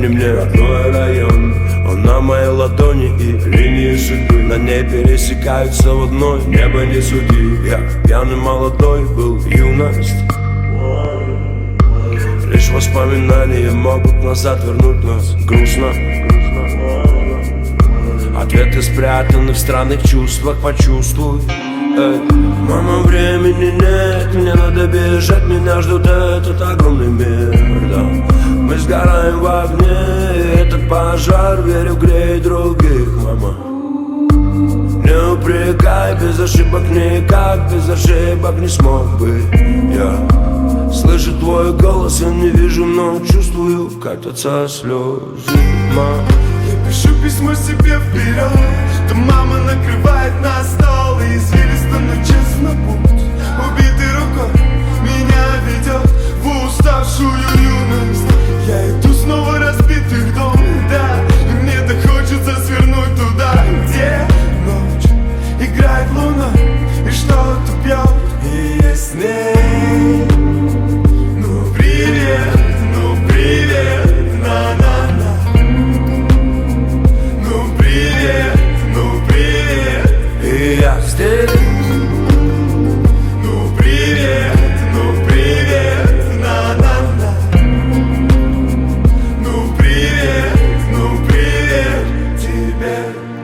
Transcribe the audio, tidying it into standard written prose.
напомни мне родной район. Он на моей ладони и линии судьбы на ней пересекаются в одной. Небо не суди, я пьяный молодой был, юность. Лишь воспоминания могут назад вернуть нас. Грустно. Ответы спрятаны в странных чувствах, почувствуй. Мама, времени нет, мне надо бежать, меня ждут этот огромный мир, да. Мы сгораем в огне, и этот пожар, верю, греет других, мама. Не упрекай, без ошибок никак, без ошибок не смог бы я. Слышу твой голос, я не вижу, но чувствую, катятся слезы, мама. Я пишу письмо себе вперед, что мама накрывает на стол и извилисто, но честно путь. Убитой рукой меня ведет в уставшую юность. Я иду снова разбитый в дом, да, и мне так хочется свернуть туда, где ночь играет луна и что-то пьет, и я с ней. Ну привет, на-на-на. Ну привет, и я здесь. ну привет, на-на-на. Ну привет тебе.